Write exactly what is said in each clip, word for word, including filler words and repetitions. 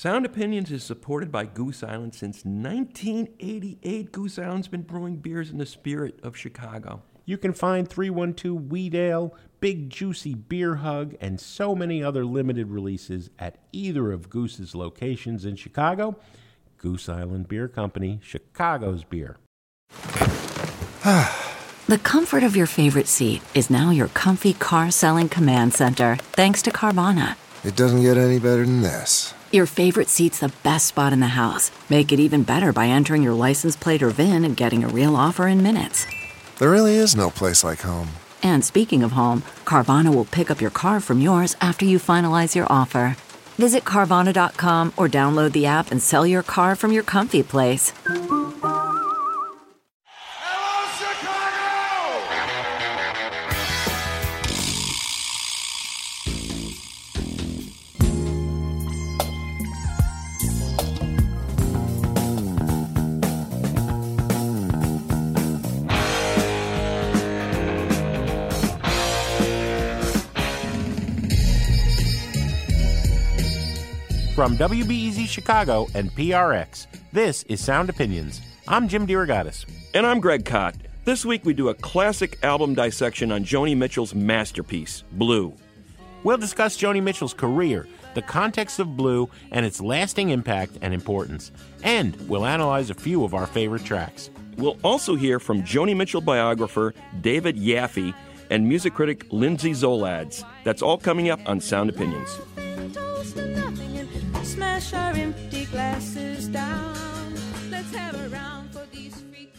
Sound Opinions is supported by Goose Island since nineteen eighty-eight. Goose Island's been brewing beers in the spirit of Chicago. You can find three one two Wheat Ale, Big Juicy Beer Hug, and so many other limited releases at either of Goose's locations in Chicago. Goose Island Beer Company, Chicago's beer. The comfort of your favorite seat is now your comfy car-selling command center, thanks to Carvana. It doesn't get any better than this. Your favorite seat's the best spot in the house. Make it even better by entering your license plate or V I N and getting a real offer in minutes. There really is no place like home. And speaking of home, Carvana will pick up your car from yours after you finalize your offer. Visit Carvana dot com or download the app and sell your car from your comfy place. From W B E Z Chicago and P R X, this is Sound Opinions. I'm Jim DeRogatis. And I'm Greg Kot. This week we do a classic album dissection on Joni Mitchell's masterpiece, Blue. We'll discuss Joni Mitchell's career, the context of Blue, and its lasting impact and importance. And we'll analyze a few of our favorite tracks. We'll also hear from Joni Mitchell biographer David Yaffe and music critic Lindsay Zolads. That's all coming up on Sound Opinions. Smash our empty glasses down. Let's have a round for these freaks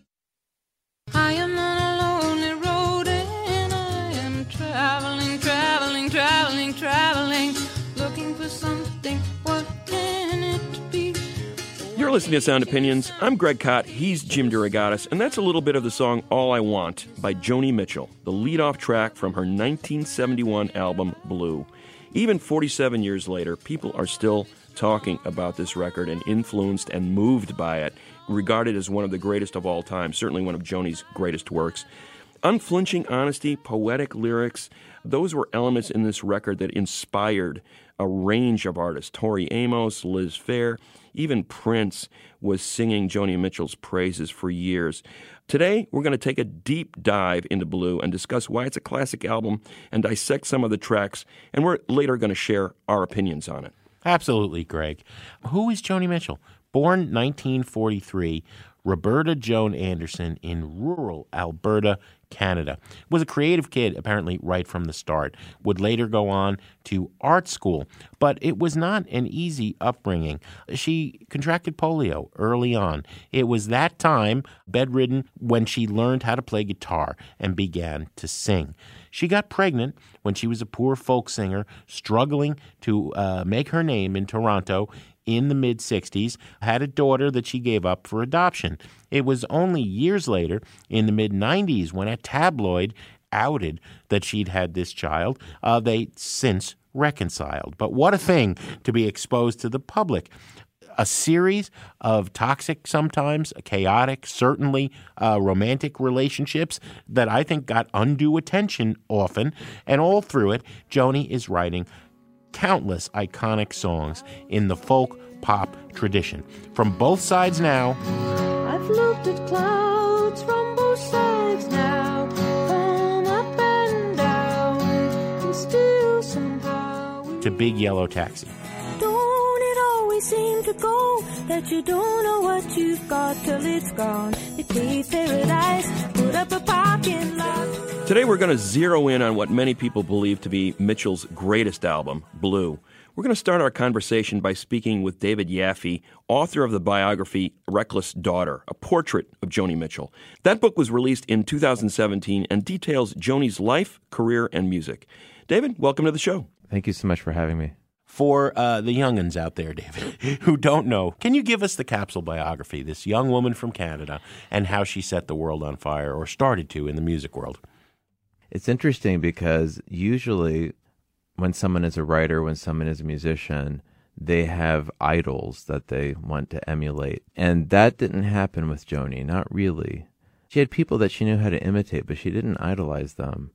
and I am on a lonely road and I am traveling, traveling, traveling, traveling, looking for something. What can it be? You're listening to Sound Opinions. I'm Greg Kot. He's Jim DeRogatis, and that's a little bit of the song All I Want by Joni Mitchell, the lead-off track from her nineteen seventy-one album Blue. Even forty-seven years later, people are still talking about this record and influenced and moved by it, regarded as one of the greatest of all time, certainly one of Joni's greatest works. Unflinching honesty, poetic lyrics, those were elements in this record that inspired a range of artists. Tori Amos, Liz Phair, even Prince was singing Joni Mitchell's praises for years. Today, we're going to take a deep dive into Blue and discuss why it's a classic album and dissect some of the tracks, and we're later going to share our opinions on it. Absolutely, Greg. Who is Joni Mitchell? Born nineteen forty-three, Roberta Joan Anderson in rural Alberta, Canada. Was a creative kid, apparently, right from the start. Would later go on to art school, but it was not an easy upbringing. She contracted polio early on. It was that time, bedridden, when she learned how to play guitar and began to sing. She got pregnant when she was a poor folk singer, struggling to uh, make her name in Toronto in the mid-sixties, had a daughter that she gave up for adoption. It was only years later, in the mid-nineties, when a tabloid outed that she'd had this child. Uh, they since reconciled. But what a thing to be exposed to the public. A series of toxic, sometimes chaotic, certainly uh, romantic relationships that I think got undue attention often. And all through it, Joni is writing countless iconic songs in the folk pop tradition. From both sides now. I've looked at clouds from both sides now, from up and down, and still somehow To Big Yellow Taxi. Don't it always seem to go that you don't know what you've got till it's gone? They paved paradise, put up a parking lot. Today we're going to zero in on what many people believe to be Mitchell's greatest album, Blue. We're going to start our conversation by speaking with David Yaffe, author of the biography Reckless Daughter, a portrait of Joni Mitchell. That book was released in two thousand seventeen and details Joni's life, career, and music. David, welcome to the show. Thank you so much for having me. For uh, the young'uns out there, David, who don't know, can you give us the capsule biography, this young woman from Canada, and how she set the world on fire, or started to, in the music world? It's interesting because usually when someone is a writer, when someone is a musician, they have idols that they want to emulate. And that didn't happen with Joni, not really. She had people that she knew how to imitate, but she didn't idolize them.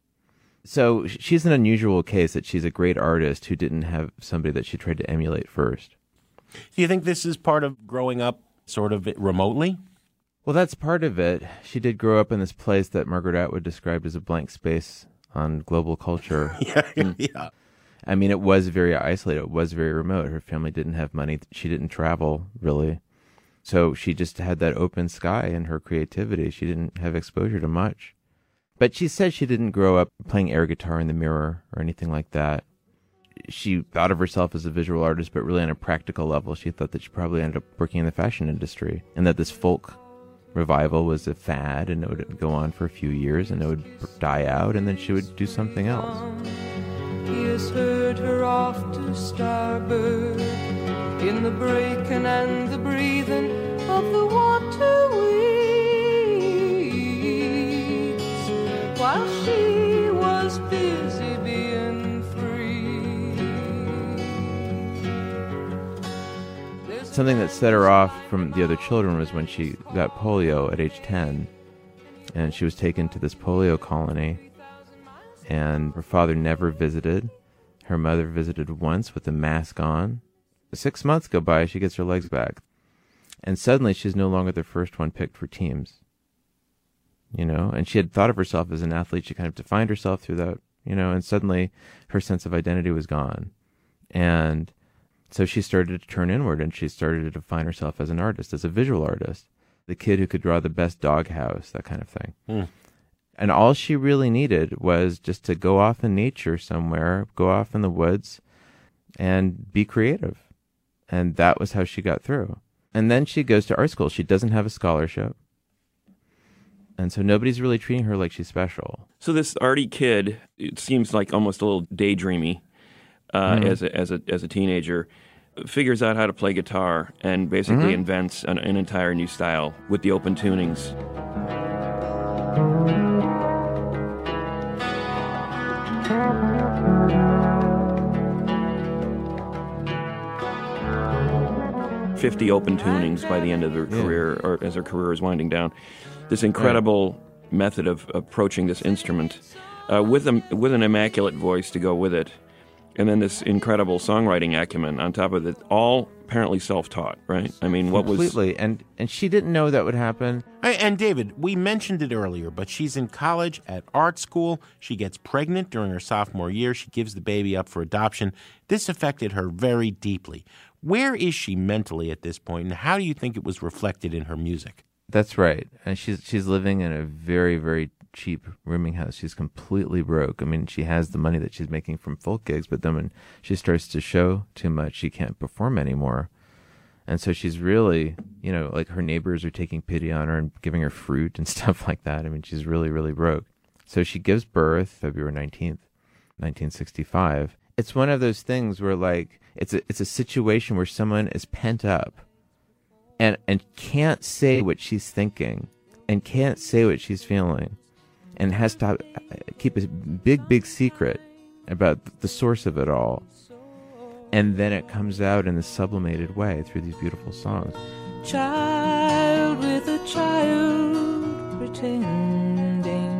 So she's an unusual case that she's a great artist who didn't have somebody that she tried to emulate first. Do you think this is part of growing up sort of remotely? Well, that's part of it. She did grow up in this place that Margaret Atwood described as a blank space on global culture. yeah, yeah. I mean, it was very isolated. It was very remote. Her family didn't have money. She didn't travel, really. So she just had that open sky in her creativity. She didn't have exposure to much. But she said she didn't grow up playing air guitar in the mirror or anything like that. She thought of herself as a visual artist, but really on a practical level, she thought that she probably ended up working in the fashion industry and that this folk revival was a fad and it would go on for a few years and it would die out and then she would do something else. He has heard her off to starboard in the breaking and the breathing of the water weeds while she was busy being free. There's Something that set her off from the other children was when she got polio at age ten and she was taken to this polio colony. And her father never visited. Her mother visited once with a mask on. Six months go by, she gets her legs back. And suddenly she's no longer the first one picked for teams. You know, and she had thought of herself as an athlete. She kind of defined herself through that, you know, and suddenly her sense of identity was gone. And so she started to turn inward and she started to define herself as an artist, as a visual artist. The kid who could draw the best doghouse, that kind of thing. Mm. And all she really needed was just to go off in nature somewhere, go off in the woods, and be creative. And that was how she got through. And then she goes to art school. She doesn't have a scholarship. And so nobody's really treating her like she's special. So this arty kid, it seems like almost a little daydreamy uh, Mm. as a, as a as a teenager, figures out how to play guitar and basically Mhm. invents an, an entire new style with the open tunings. fifty open tunings by the end of her Yeah. career, or as her career is winding down. This incredible method of approaching this instrument uh, with a, with an immaculate voice to go with it, and then this incredible songwriting acumen on top of it, all apparently self-taught, right? I mean, what was... Completely. And, and she didn't know that would happen. Hey, And David, we mentioned it earlier, but she's in college at art school. She gets pregnant during her sophomore year. She gives the baby up for adoption. This affected her very deeply. Where is she mentally at this point, and how do you think it was reflected in her music? That's right. And she's she's living in a very, very cheap rooming house. She's completely broke. I mean, she has the money that she's making from folk gigs, but then when she starts to show too much, she can't perform anymore. And so she's really, you know, like her neighbors are taking pity on her and giving her fruit and stuff like that. I mean, she's really, really broke. So she gives birth February nineteenth, nineteen sixty-five. It's one of those things where, like, it's a, it's a situation where someone is pent up and and can't say what she's thinking and can't say what she's feeling and has to keep a big, big secret about the source of it all. And then it comes out in a sublimated way through these beautiful songs. child with a child pretending,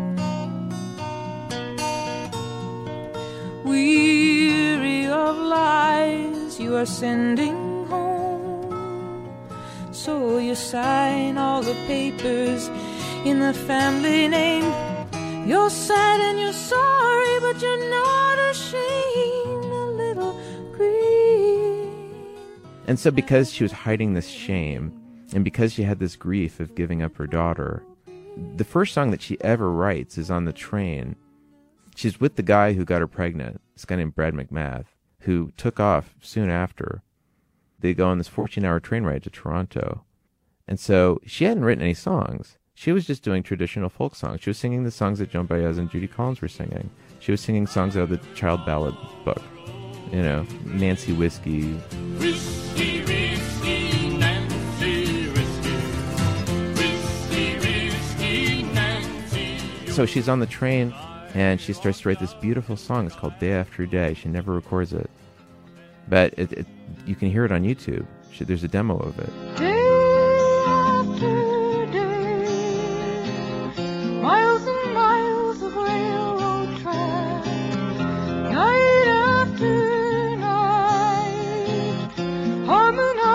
weary of lies you are sending home, so you sign all the papers in the family name. You're sad and you're sorry, but you're not ashamed. A little green. And so because she was hiding this shame, and because she had this grief of giving up her daughter, the first song that she ever writes is on the train. She's with the guy who got her pregnant, this guy named Brad McMath, who took off soon after. They go on this fourteen-hour train ride to Toronto. And so she hadn't written any songs. She was just doing traditional folk songs. She was singing the songs that Joan Baez and Judy Collins were singing. She was singing songs out of the child ballad book. You know, Nancy Whiskey. Whiskey, whiskey, Nancy, whiskey. Whiskey, whiskey, Nancy. So she's on the train, and she starts to write this beautiful song. It's called Day After Day. She never records it. But it, it, you can hear it on YouTube. She, there's a demo of it. Day after day, miles and miles of railroad track, night after night, harmonizing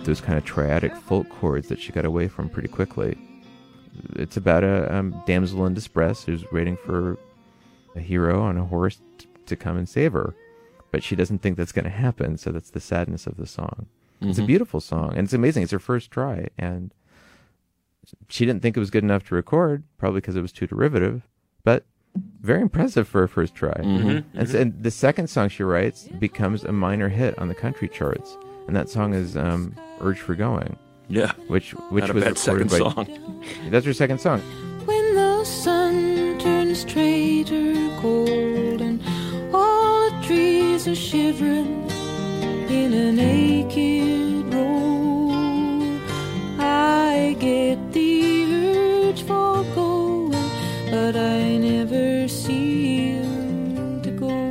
those kind of triadic folk chords that she got away from pretty quickly. It's about a um, damsel in distress who's waiting for a hero on a horse t- to come and save her, but she doesn't think that's going to happen. So that's the sadness of the song. Mm-hmm. It's a beautiful song, and it's amazing. It's her first try, and she didn't think it was good enough to record, probably because it was too derivative, but very impressive for her first try. Mm-hmm. And, so, and the second song she writes becomes a minor hit on the country charts, and that song is um, "Urge for Going." Yeah, which which Not a was bad recorded second by. song. That's her second song. When the sun turns traitor cold and all the trees are shivering in a naked row, I get the urge for going, but I never seem to go.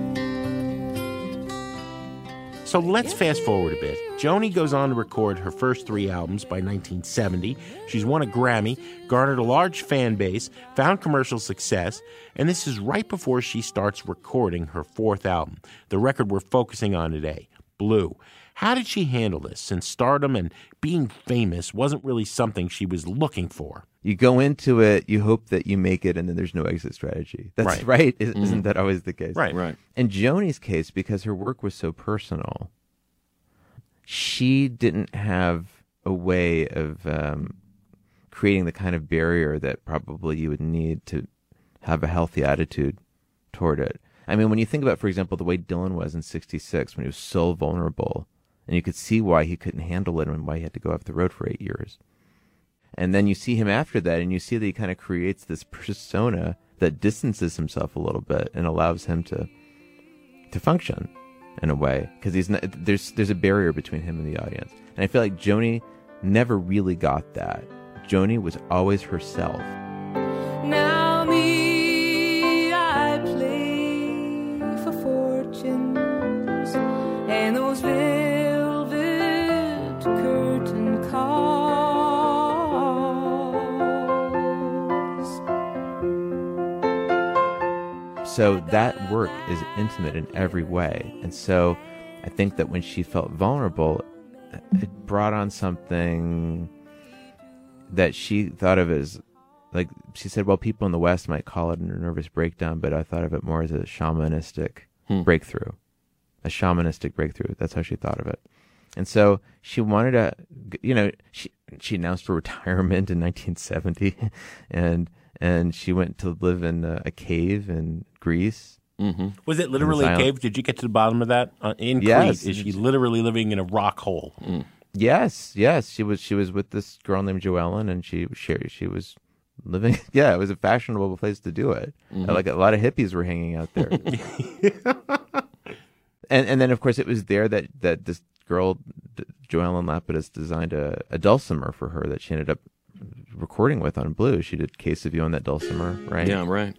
So let's fast forward a bit. Joni goes on to record her first three albums by nineteen seventy. She's won a Grammy, garnered a large fan base, found commercial success, and this is right before she starts recording her fourth album, the record we're focusing on today, Blue. How did she handle this, since stardom and being famous wasn't really something she was looking for? You go into it, you hope that you make it, and then there's no exit strategy. That's Right. right. Is- Mm-hmm. Isn't that always the case? Right. Right. In Joni's case, because her work was so personal, she didn't have a way of um, creating the kind of barrier that probably you would need to have a healthy attitude toward it. I mean, when you think about, for example, the way Dylan was in sixty-six, when he was so vulnerable, and you could see why he couldn't handle it and why he had to go off the road for eight years. And then you see him after that, and you see that he kind of creates this persona that distances himself a little bit and allows him to to function in a way, because he's not, there's there's a barrier between him and the audience. And I feel like Joni never really got that. Joni was always herself. Now me, I play for fortunes and those velvet curtain calls. So that work is intimate in every way. And so I think that when she felt vulnerable, it brought on something that she thought of as, like, she said, well, people in the West might call it a nervous breakdown, but I thought of it more as a shamanistic Hmm. breakthrough. A shamanistic breakthrough. That's how she thought of it. And so she wanted to, you know, she she announced her retirement in nineteen seventy, and and she went to live in a, a cave in Greece. Mm-hmm. Was it literally a Silent- cave? Did you get to the bottom of that? Uh, in Yes. Crete, is she literally living in a rock hole? Mm. Yes, yes, she was. She was with this girl named Joellen, and she she she was living. Yeah, it was a fashionable place to do it. Mm-hmm. Like a lot of hippies were hanging out there. and and then of course it was there that that this girl, Joellen Lapidus, designed a, a dulcimer for her that she ended up recording with on Blue. She did Case of You on that dulcimer, right? Yeah, right.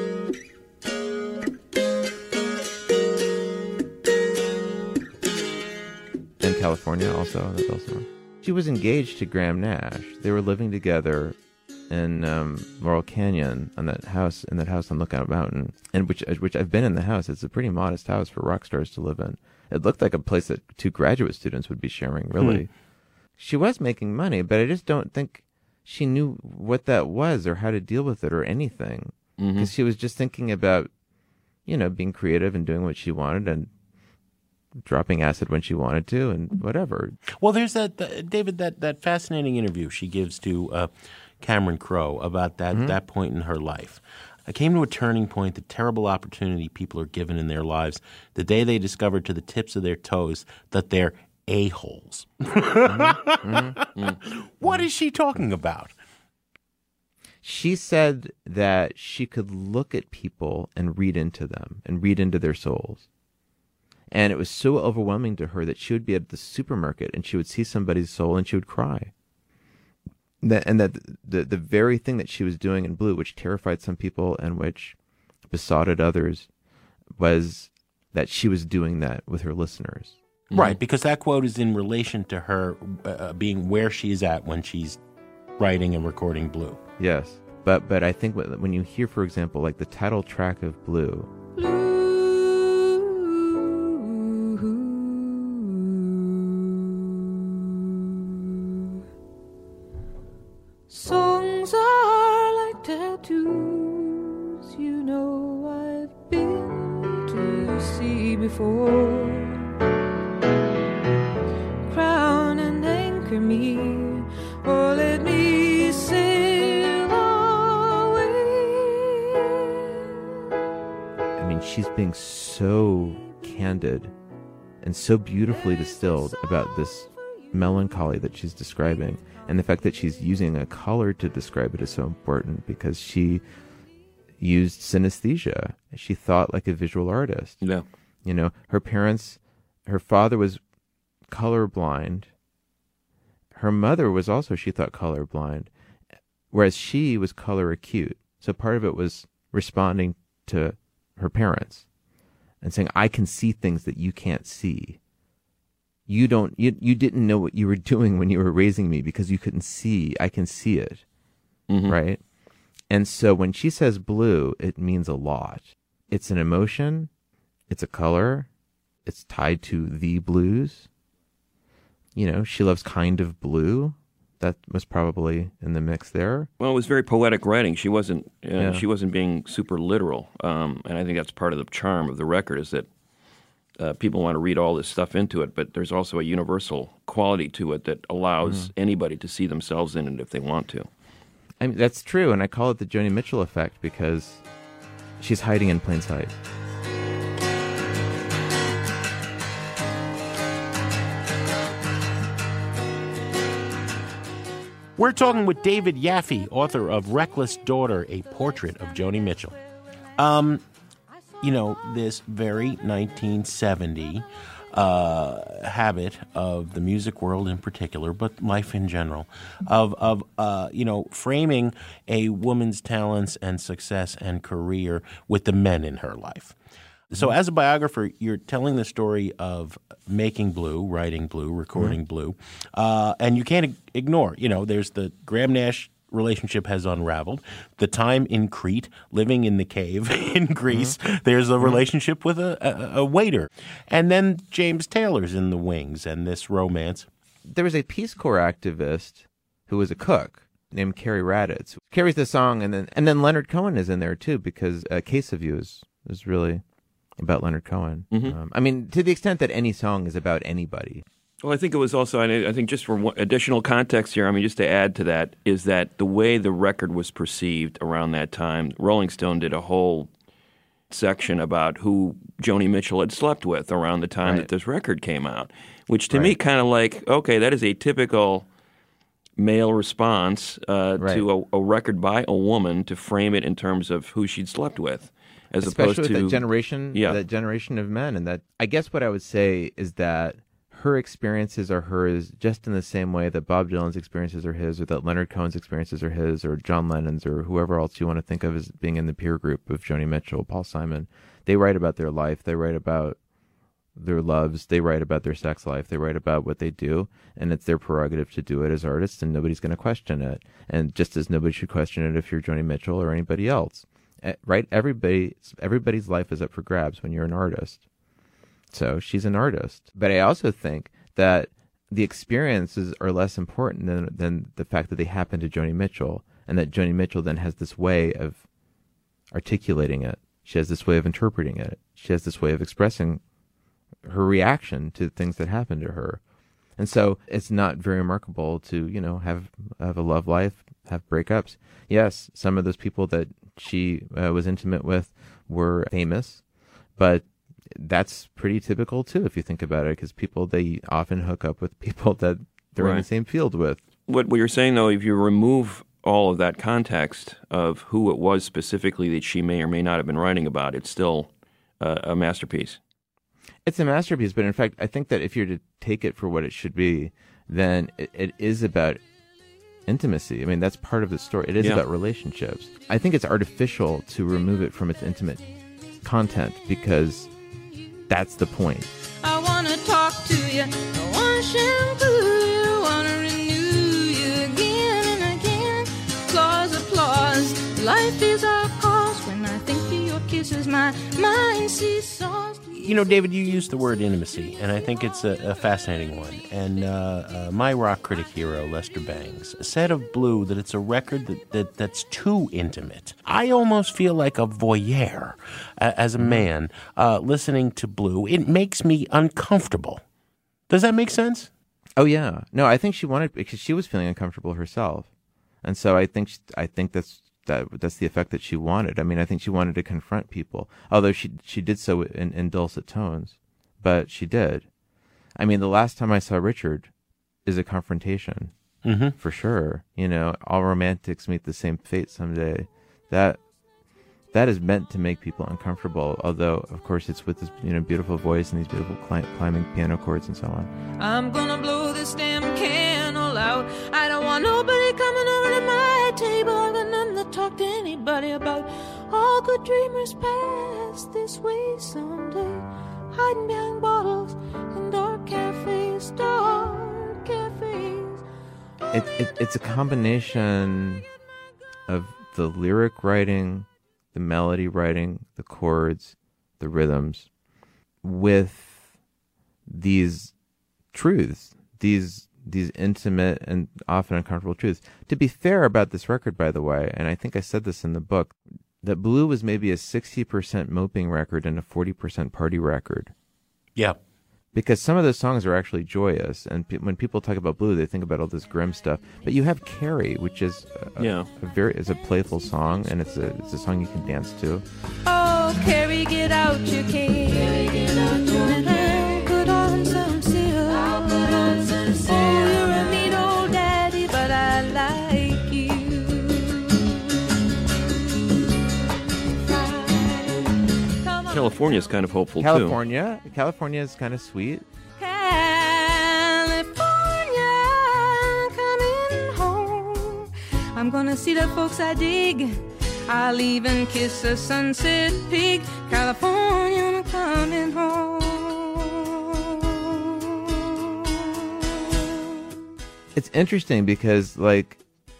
In California also on the dulcimer. She was engaged to Graham Nash. They were living together in um, Laurel Canyon on that house in that house on Lookout Mountain, and which which I've been in the house. It's a pretty modest house for rock stars to live in. It looked like a place that two graduate students would be sharing. Really, Hmm. she was making money, but I just don't think she knew what that was or how to deal with it or anything, because Mm-hmm. she was just thinking about, you know, being creative and doing what she wanted and dropping acid when she wanted to and whatever. Well, there's that, that David, that, that fascinating interview she gives to uh, Cameron Crowe about that, Mm-hmm. that point in her life. I came to a turning point, the terrible opportunity people are given in their lives, the day they discovered to the tips of their toes that they're a-holes. Mm-hmm. What is she talking about? She said that she could look at people and read into them and read into their souls. And it was so overwhelming to her that she would be at the supermarket and she would see somebody's soul and she would cry. That, and that the, the very thing that she was doing in Blue, which terrified some people and which besotted others, was that she was doing that with her listeners. Right, because that quote is in relation to her uh, being where she's at when she's writing and recording Blue. Yes. But, but I think when when you hear, for example, like the title track of Blue, before. Crown and anchor me, or let me sail away. I mean, she's being so candid and so beautifully distilled about this melancholy that she's describing. And the fact that she's using a color to describe it is so important because she used synesthesia. She thought like a visual artist. Yeah. You know, her parents, her father was colorblind. Her mother was also, she thought, colorblind, whereas she was color acute. So part of it was responding to her parents and saying, I can see things that you can't see. You don't, you, you didn't know what you were doing when you were raising me because you couldn't see. I can see it. Mm-hmm. Right? And so when she says blue, it means a lot. It's an emotion. It's a color. It's tied to the blues. You know, she loves Kind of Blue. That was probably in the mix there. Well, it was very poetic writing. She wasn't uh, Yeah. she wasn't being super literal, um, and I think that's part of the charm of the record is that uh, people want to read all this stuff into it, but there's also a universal quality to it that allows Mm. anybody to see themselves in it if they want to. I mean, that's true, and I call it the Joni Mitchell effect because she's hiding in plain sight. We're talking with David Yaffe, author of Reckless Daughter, A Portrait of Joni Mitchell. Um, you know, this very nineteen seventy uh, habit of the music world in particular, but life in general, of, of uh, you know, framing a woman's talents and success and career with the men in her life. So as a biographer, you're telling the story of making Blue, writing Blue, recording Blue, uh, and you can't ig- ignore, you know, there's the Graham Nash relationship has unraveled, the time in Crete, living in the cave in Greece, there's a relationship with a, a, a waiter, and then James Taylor's in the wings and this romance. There was a Peace Corps activist who was a cook named Carrie Raditz. Carries the song, and then and then Leonard Cohen is in there too because uh, Case of You is, is really about Leonard Cohen. Mhm. Um, I mean, to the extent that any song is about anybody. Well, I think it was also, and I I think just for one additional context here, I mean, just to add to that, is that the way the record was perceived around that time, Rolling Stone did a whole section about who Joni Mitchell had slept with around the time Right. that this record came out, which to Right. me kind of like, okay, that is a typical male response uh, Right. to a, a record by a woman to frame it in terms of who she'd slept with, as Especially opposed with to that generation, Yeah. that generation of men. And that, I guess what I would say is that her experiences are hers just in the same way that Bob Dylan's experiences are his, or that Leonard Cohen's experiences are his, or John Lennon's, or whoever else you want to think of as being in the peer group of Joni Mitchell, Paul Simon. They write about their life. They write about their loves. They write about their sex life. They write about what they do, and it's their prerogative to do it as artists, and nobody's going to question it. And just as nobody should question it if you're Joni Mitchell or anybody else. Eh, Right? Everybody, everybody's life is up for grabs when you're an artist. So she's an artist. But I also think that the experiences are less important than, than the fact that they happen to Joni Mitchell, and that Joni Mitchell then has this way of articulating it. She has this way of interpreting it. She has this way of expressing her reaction to things that happen to her. And so it's not very remarkable to, you know, have have a love life, have breakups. Yes, some of those people that she uh, was intimate with were famous, but that's pretty typical too if you think about it, because people, they often hook up with people that they're in Right. the same field with. What, what you're saying, though, if you remove all of that context of who it was specifically that she may or may not have been writing about, it's still uh, a masterpiece. It's a masterpiece, but in fact, I think that if you're to take it for what it should be, then it, it is about intimacy. I mean, that's part of the story. It is Yeah. about relationships. I think it's artificial to remove it from its intimate content because that's the point. I wanna talk to you, I wanna shampoo you, wanna renew you again and again. Applause, applause, life is our cause. When I think of your kisses, my mind seesaws. You know, David, you used the word intimacy, and I think it's a, a fascinating one. And uh, uh, my rock critic hero, Lester Bangs, said of Blue that it's a record that, that that's too intimate. I almost feel like a voyeur uh, as a man uh, listening to Blue. It makes me uncomfortable. Does that make sense? Oh yeah, no, I think she wanted because she was feeling uncomfortable herself, and so I think she, I think that's that that's the effect that she wanted. I mean, I think she wanted to confront people, although she she did so in, in dulcet tones, but she did. I mean, the last time I saw Richard is a confrontation, mm-hmm. for sure. You know, all romantics meet the same fate someday. That that is meant to make people uncomfortable. Although, of course, it's with this you know beautiful voice and these beautiful cli- climbing piano chords and so on. I'm gonna blow this damn candle out. I don't want nobody coming over to my table. I've got nothing to talk to anybody about. All good dreamers pass this way someday, hiding behind bottles in dark cafes, dark cafes. It, it it's a combination of the lyric writing, the melody writing, the chords, the rhythms, with these truths, these these intimate and often uncomfortable truths. To be fair about this record, by the way, and I think I said this in the book, that Blue was maybe a sixty percent moping record and a forty percent party record. Yeah. Because some of those songs are actually joyous, and pe- when people talk about Blue, they think about all this grim stuff. But you have Carrie, which is a, Yeah. a very is a playful song, and it's a it's a song you can dance to. Oh, Carrie, get out your cane. Carrie, get out your cane. Put on some silk. I'll put on some silk. Oh, you're a mean old daddy, but I like you. Come on. California's kind of hopeful, California, California is kind of sweet. California, coming home. I'm gonna see the folks I dig. I'll even kiss a sunset pig. California, I'm coming home. It's interesting because, like,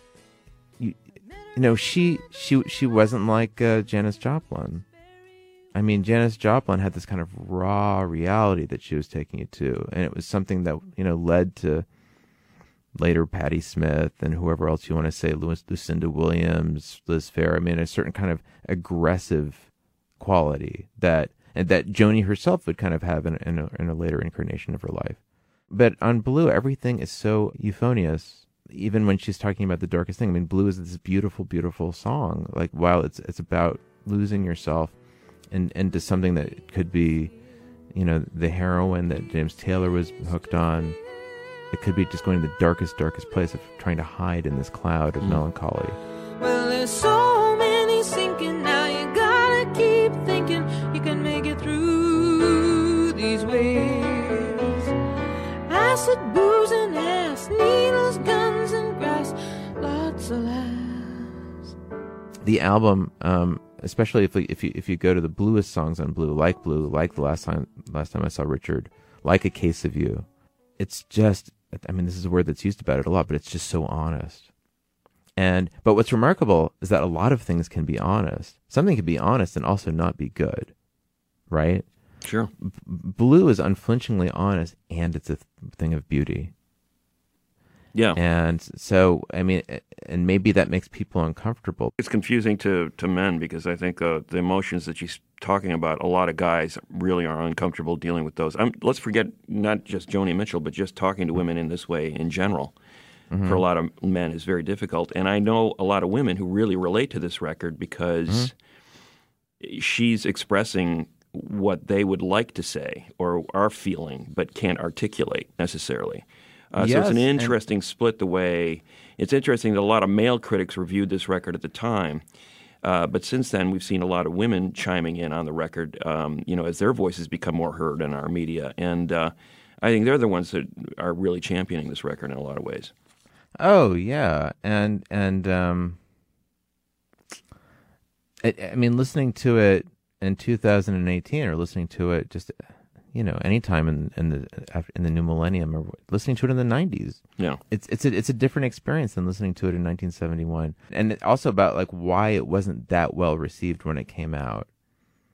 you, you know, she she she wasn't like uh, Janis Joplin. I mean, Janis Joplin had this kind of raw reality that she was taking it to, and it was something that, you know, led to later Patti Smith and whoever else you want to say, Louis, Lucinda Williams, Liz Phair. I mean, a certain kind of aggressive quality that and that Joni herself would kind of have in, in, a, in a later incarnation of her life. But on Blue, everything is so euphonious. Even when she's talking about the darkest thing, I mean, Blue is this beautiful, beautiful song. Like, while it's it's about losing yourself and into something that could be, you know, the heroin that James Taylor was hooked on. It could be just going to the darkest, darkest place of trying to hide in this cloud of mm. melancholy. Well, there's so many sinking now. You gotta keep thinking you can make it through these waves. Acid, booze, and ass, needles, guns, and grass. Lots of laughs. The album, um, especially if if you if you go to the bluest songs on Blue, like Blue, like the last time last time I saw Richard, like A Case of You, it's just, I mean, this is a word that's used about it a lot, but it's just so honest. And but what's remarkable is that a lot of things can be honest. Something can be honest and also not be good, right? Sure. B- Blue is unflinchingly honest, and it's a th- thing of beauty. Yeah. And so, I mean, and maybe that makes people uncomfortable. It's confusing to, to men because I think uh, the emotions that she's talking about, a lot of guys really are uncomfortable dealing with those. Um, let's forget not just Joni Mitchell, but just talking to women in this way in general. Mm-hmm. For a lot of men is very difficult. And I know a lot of women who really relate to this record because mm-hmm. she's expressing what they would like to say or are feeling but can't articulate necessarily. Uh, yes, so it's an interesting split the way – it's interesting that a lot of male critics reviewed this record at the time. Uh, but since then, we've seen a lot of women chiming in on the record, um, you know, as their voices become more heard in our media. And uh, I think they're the ones that are really championing this record in a lot of ways. Oh, yeah. And, and um, I, I mean, listening to it in two thousand eighteen or listening to it just – you know, anytime in in the in the new millennium, or listening to it in the nineties, yeah, it's it's a it's a different experience than listening to it in nineteen seventy-one, and also about like why it wasn't that well received when it came out.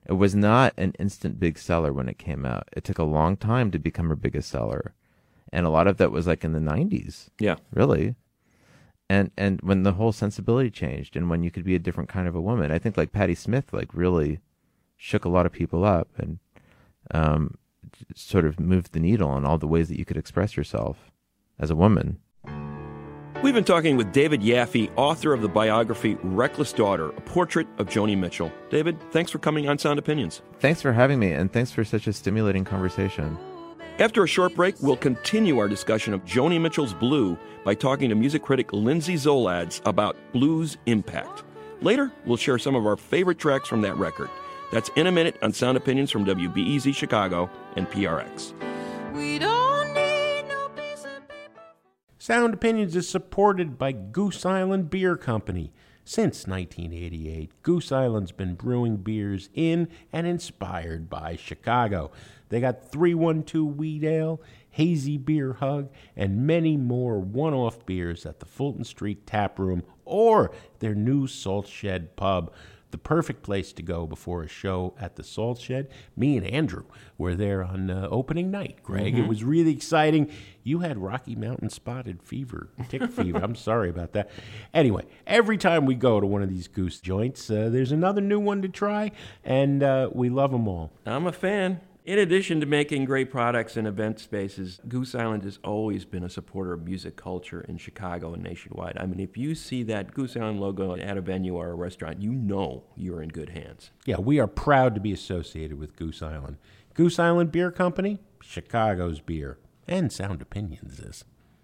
It was not an instant big seller when it came out. It took a long time to become her biggest seller. And a lot of that was like in the nineties. Yeah. Really. And and when the whole sensibility changed and when you could be a different kind of a woman. I think like Patti Smith like really shook a lot of people up and um, sort of moved the needle on all the ways that you could express yourself as a woman. We've been talking with David Yaffe, author of the biography Reckless Daughter, a portrait of Joni Mitchell. David, thanks for coming on Sound Opinions. Thanks for having me, and thanks for such a stimulating conversation. After a short break, we'll continue our discussion of Joni Mitchell's Blue by talking to music critic Lindsay Zoladz about blues impact. Later, we'll share some of our favorite tracks from that record. That's in a minute on Sound Opinions from W B E Z Chicago and P R X. We don't need no piece of paper. Sound Opinions is supported by Goose Island Beer Company. Since nineteen eighty-eight, Goose Island's been brewing beers in and inspired by Chicago. They got three one two Wheat Ale, Hazy Beer Hug, and many more one-off beers at the Fulton Street Tap Room or their new Salt Shed Pub. The perfect place to go before a show at the Salt Shed. Me and Andrew were there on uh, opening night, Greg. Mm-hmm. It was really exciting. You had Rocky Mountain spotted fever, tick fever. I'm sorry about that. Anyway, every time we go to one of these Goose joints, uh, there's another new one to try, and uh, we love them all. I'm a fan. In addition to making great products and event spaces, Goose Island has always been a supporter of music culture in Chicago and nationwide. I mean, if you see that Goose Island logo at a venue or a restaurant, you know you're in good hands. Yeah, we are proud to be associated with Goose Island. Goose Island Beer Company, Chicago's beer, and Sound Opinions is.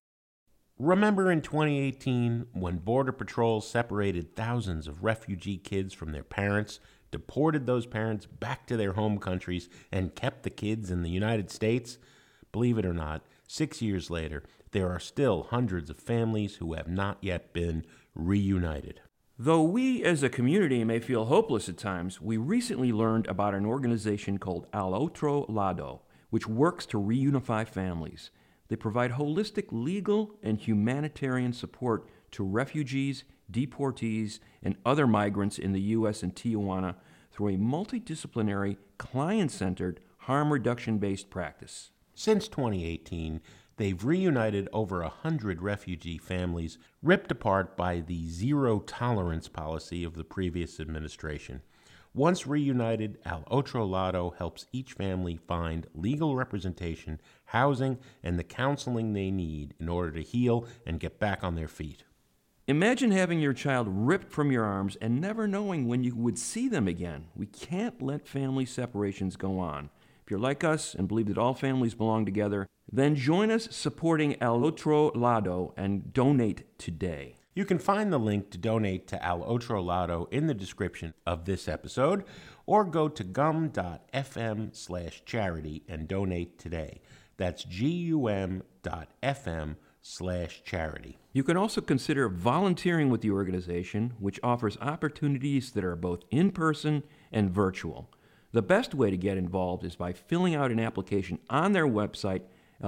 Remember in twenty eighteen when Border Patrol separated thousands of refugee kids from their parents, deported those parents back to their home countries, and kept the kids in the United States? Believe it or not, six years later, there are still hundreds of families who have not yet been reunited. Though we as a community may feel hopeless at times, we recently learned about an organization called Al Otro Lado, which works to reunify families. They provide holistic legal and humanitarian support to refugees, deportees, and other migrants in the U S and Tijuana through a multidisciplinary, client-centered, harm reduction-based practice. Since twenty eighteen, they've reunited over a hundred refugee families ripped apart by the zero-tolerance policy of the previous administration. Once reunited, Al Otro Lado helps each family find legal representation, housing, and the counseling they need in order to heal and get back on their feet. Imagine having your child ripped from your arms and never knowing when you would see them again. We can't let family separations go on. If you're like us and believe that all families belong together, then join us supporting Al Otro Lado and donate today. You can find the link to donate to Al Otro Lado in the description of this episode, or go to gum.fm slash charity and donate today. That's gum.fm slash charity. You can also consider volunteering with the organization, which offers opportunities that are both in-person and virtual. The best way to get involved is by filling out an application on their website,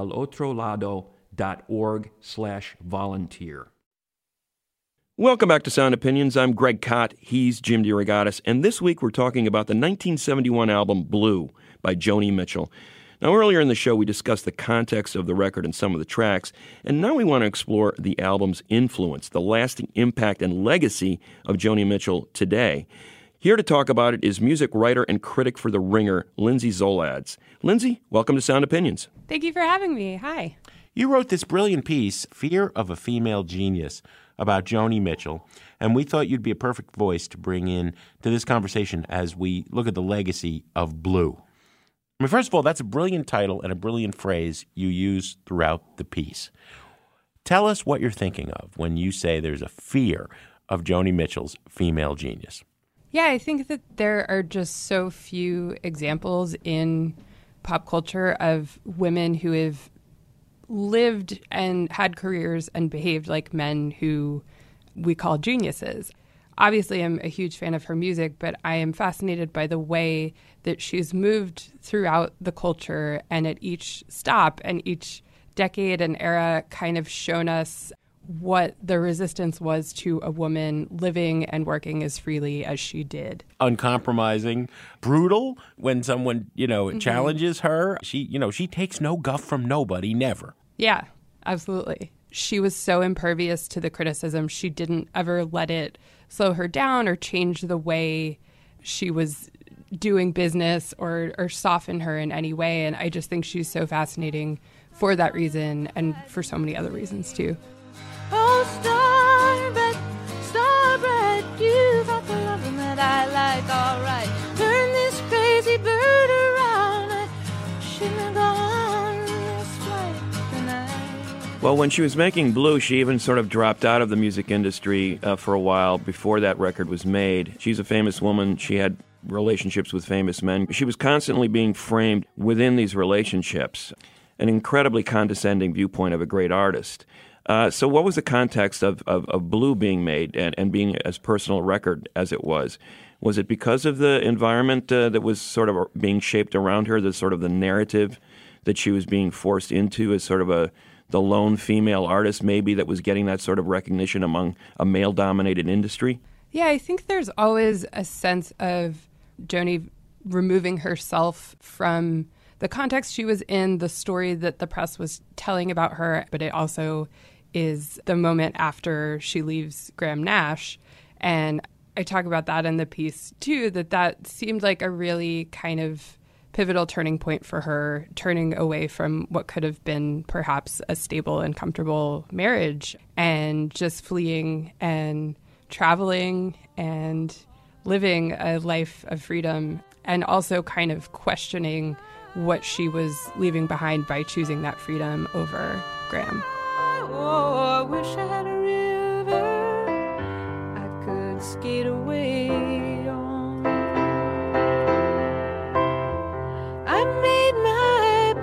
alotrolado.org slash volunteer. Welcome back to Sound Opinions. I'm Greg Kot. He's Jim DeRogatis. And this week we're talking about the nineteen seventy-one album Blue by Joni Mitchell. Now, earlier in the show, we discussed the context of the record and some of the tracks, and now we want to explore the album's influence, the lasting impact and legacy of Joni Mitchell today. Here to talk about it is music writer and critic for The Ringer, Lindsay Zoladz. Lindsay, welcome to Sound Opinions. Thank you for having me. Hi. You wrote this brilliant piece, Fear of a Female Genius, about Joni Mitchell, and we thought you'd be a perfect voice to bring in to this conversation as we look at the legacy of Blue. I mean, first of all, that's a brilliant title and a brilliant phrase you use throughout the piece. Tell us what you're thinking of when you say there's a fear of Joni Mitchell's female genius. Yeah, I think that there are just so few examples in pop culture of women who have lived and had careers and behaved like men who we call geniuses. Obviously, I'm a huge fan of her music, but I am fascinated by the way that she's moved throughout the culture and at each stop and each decade and era kind of shown us what the resistance was to a woman living and working as freely as she did. Uncompromising, brutal when someone, you know, Mm-hmm. challenges her. She, you know, she takes no guff from nobody, never. Yeah, absolutely. She was so impervious to the criticism. She didn't ever let it slow her down or change the way she was doing business or, or soften her in any way. And I just think she's so fascinating for that reason and for so many other reasons, too. Oh, starbright, starbright, you've got the loving that I like, all right. Turn this crazy bird around. I shouldn't have gone this flight tonight. Well, when she was making Blue, she even sort of dropped out of the music industry uh, for a while before that record was made. She's a famous woman. She had relationships with famous men. She was constantly being framed within these relationships, an incredibly condescending viewpoint of a great artist. Uh, so what was the context of, of, of Blue being made and, and being as personal a record as it was? Was it because of the environment uh, that was sort of being shaped around her, the sort of the narrative that she was being forced into as sort of a the lone female artist maybe that was getting that sort of recognition among a male-dominated industry? Yeah, I think there's always a sense of Joni removing herself from the context she was in, the story that the press was telling about her, but it also is the moment after she leaves Graham Nash. And I talk about that in the piece, too, that that seemed like a really kind of pivotal turning point for her, turning away from what could have been perhaps a stable and comfortable marriage and just fleeing and traveling and living a life of freedom and also kind of questioning what she was leaving behind by choosing that freedom over Graham. Oh, I wish I had a river I could skate away on. I made my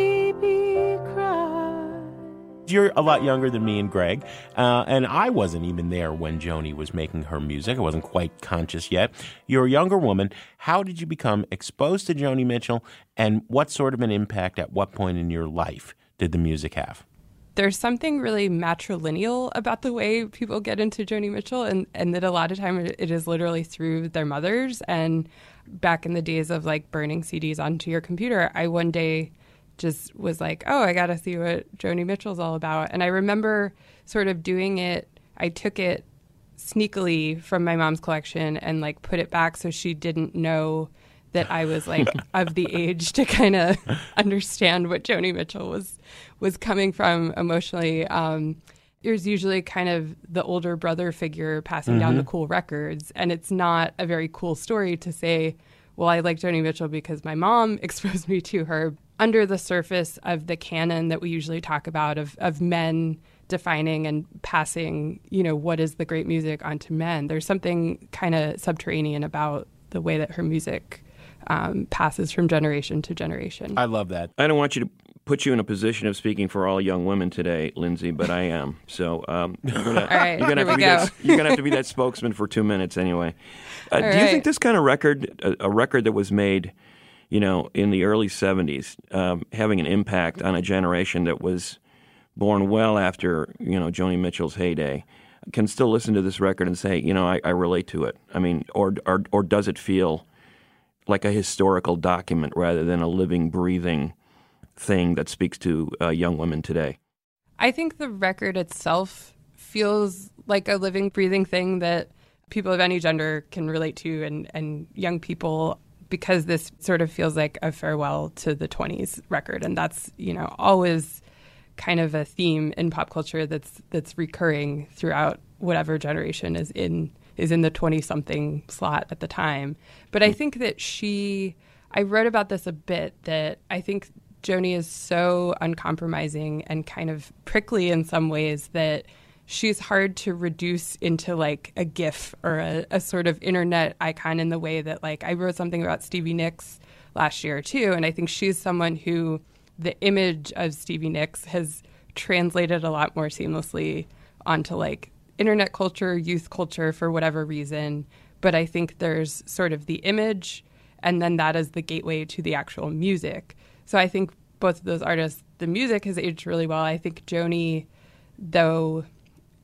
baby cry. You're a lot younger than me and Greg, uh, and I wasn't even there when Joni was making her music. I wasn't quite conscious yet. You're a younger woman. How did you become exposed to Joni Mitchell, and what sort of an impact at what point in your life did the music have? There's something really matrilineal about the way people get into Joni Mitchell, and, and that a lot of time it is literally through their mothers. And back in the days of like burning C Ds onto your computer, I one day just was like, oh, I got to see what Joni Mitchell's all about. And I remember sort of doing it. I took it sneakily from my mom's collection and like put it back so she didn't know that I was like of the age to kind of understand what Joni Mitchell was was coming from emotionally. Um, there's usually kind of the older brother figure passing mm-hmm. down the cool records, and it's not a very cool story to say, well, I like Joni Mitchell because my mom exposed me to her. Under the surface of the canon that we usually talk about of, of men defining and passing, you know, what is the great music onto men, there's something kind of subterranean about the way that her music um, passes from generation to generation. I love that. I don't want you to put you in a position of speaking for all young women today, Lindsay, but I am. So um, you're gonna, all right, you're gonna here have we to be go. that, you're gonna have to be that spokesman for two minutes anyway. Uh, do you right. think this kind of record, a, a record that was made, you know, in the early seventies, um, having an impact on a generation that was born well after, you know, Joni Mitchell's heyday, can still listen to this record and say, you know, I, I relate to it? I mean, or, or or does it feel like a historical document rather than a living, breathing thing that speaks to uh, young women today? I think the record itself feels like a living, breathing thing that people of any gender can relate to, and, and young people, because this sort of feels like a farewell to the twenties record. And that's, you know, always kind of a theme in pop culture that's that's recurring throughout whatever generation is in is in the twenty-something slot at the time. But I think that she, I wrote about this a bit, that I think Joni is so uncompromising and kind of prickly in some ways that she's hard to reduce into like a GIF or a, a sort of internet icon in the way that, like, I wrote something about Stevie Nicks last year too, and I think she's someone who the image of Stevie Nicks has translated a lot more seamlessly onto like internet culture, youth culture, for whatever reason. But I think there's sort of the image, and then that is the gateway to the actual music. So I think both of those artists, the music has aged really well. I think Joni, though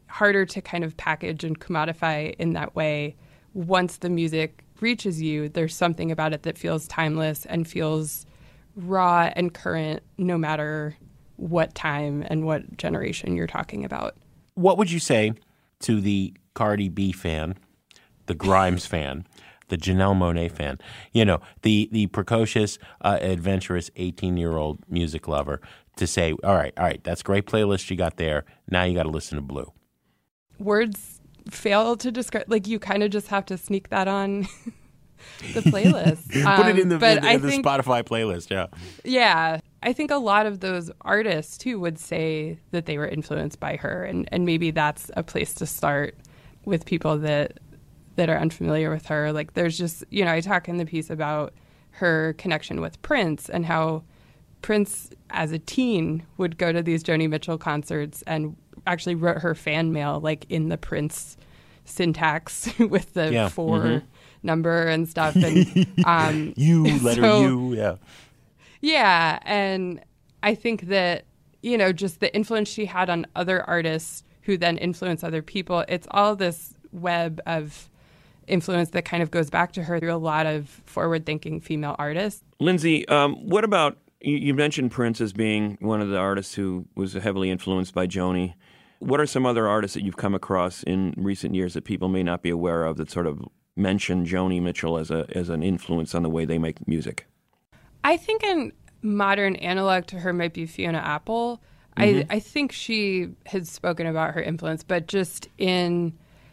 harder to kind of package and commodify in that way. Once the music reaches you, there's something about it that feels timeless and feels raw and current, no matter what time and what generation you're talking about. What would you say to the Cardi B fan, the Grimes fan, the Janelle Monáe fan, you know, the, the precocious, uh, adventurous eighteen-year-old music lover to say, all right, all right, that's a great playlist you got there. Now you got to listen to Blue. Words fail to describe, like you kind of just have to sneak that on the playlist. Put it in the, Um, but in the, I in the think, Spotify playlist, yeah. Yeah. I think a lot of those artists, too, would say that they were influenced by her. And, and maybe that's a place to start with people that that are unfamiliar with her. Like, there's just, you know, I talk in the piece about her connection with Prince and how Prince, as a teen, would go to these Joni Mitchell concerts and actually wrote her fan mail, like, in the Prince syntax with the Yeah. four Mm-hmm. number and stuff. And um, You, letter so- U, yeah. Yeah, and I think that, you know, just the influence she had on other artists who then influence other people, it's all this web of influence that kind of goes back to her through a lot of forward-thinking female artists. Lindsay, um, what about, you, you mentioned Prince as being one of the artists who was heavily influenced by Joni. What are some other artists that you've come across in recent years that people may not be aware of that sort of mention Joni Mitchell as a as an influence on the way they make music? I think a modern analog to her might be Fiona Apple. Mm-hmm. I, I think she has spoken about her influence, but just in